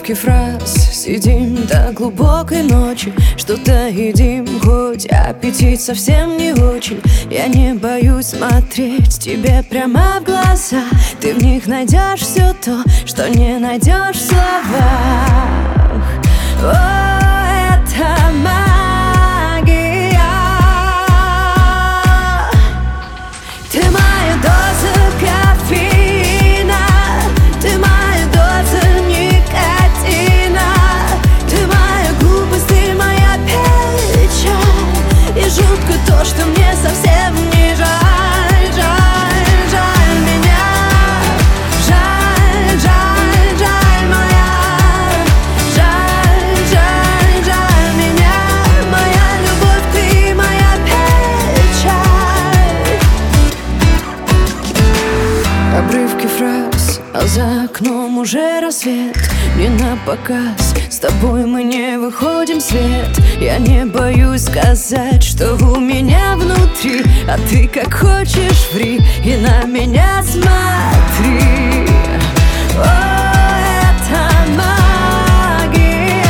Обрывки фраз, сидим до глубокой ночи, что-то едим, хоть аппетит совсем не очень. Я не боюсь смотреть тебе прямо в глаза. Ты в них найдешь все то, что не найдешь в словах. О, это магия. Ты моя доза кофеина, ты моя доза никотина, ты моя глупость, ты моя печаль. И жутко то, что мне совсем не жаль, жаль, жаль меня. Жаль, жаль, жаль моя. Жаль, жаль, жаль меня. Моя любовь, ты моя печаль. Обрывки фраз, а за окном уже рассвет. Не напоказ, с тобой мы не выходим в свет. Я не боюсь сказать, что у меня внутри, а ты как хочешь ври и на меня смотри. О, это магия.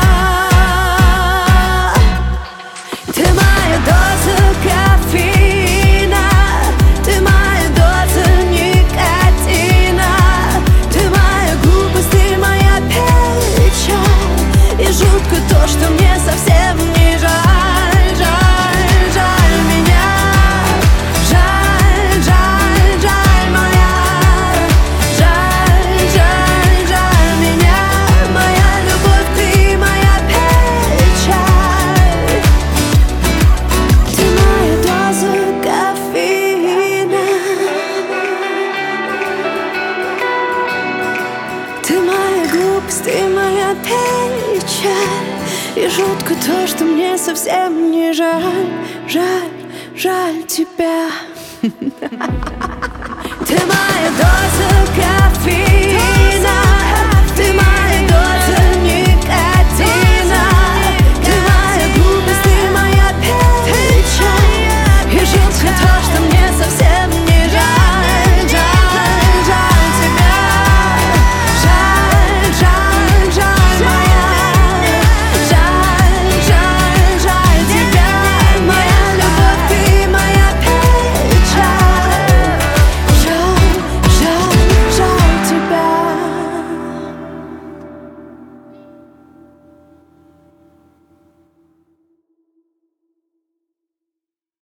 Ты моя доза кофеина, ты моя доза никотина, ты моя глупость, ты моя печаль. И жутко то, что мне совсем не жаль, жаль, жаль меня. Жаль, жаль, жаль моя. Жаль, жаль, жаль меня. Моя любовь, ты моя печаль. Ты моя доза кофеина, ты моя глупость, ты моя печаль. И жутко то, что мне совсем не жаль, жаль, жаль тебя.